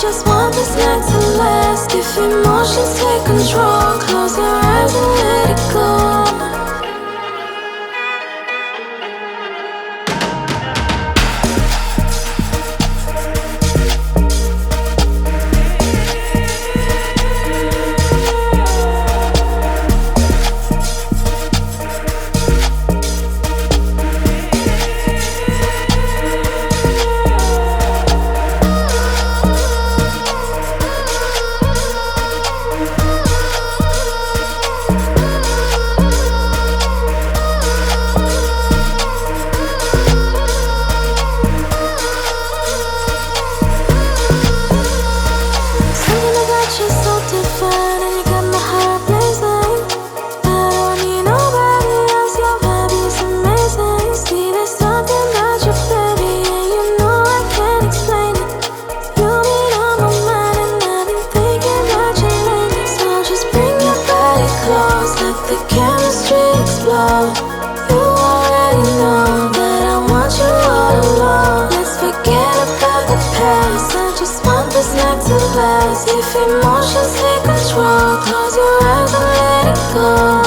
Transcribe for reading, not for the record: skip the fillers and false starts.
just want this night to last. If emotions take control, close your eyes and let it go. You're so different and you got my heart blazing. I don't need nobody else, your body's amazing. See, there's something about you, baby, and you know I can't explain it. You've been on my mind and I've been thinking about you lately. So just bring your body close, let the chemistry explode. You already know that I want you all alone. Let's forget about the past, I just want this night to last. If emotions take control, close your eyes and let it go.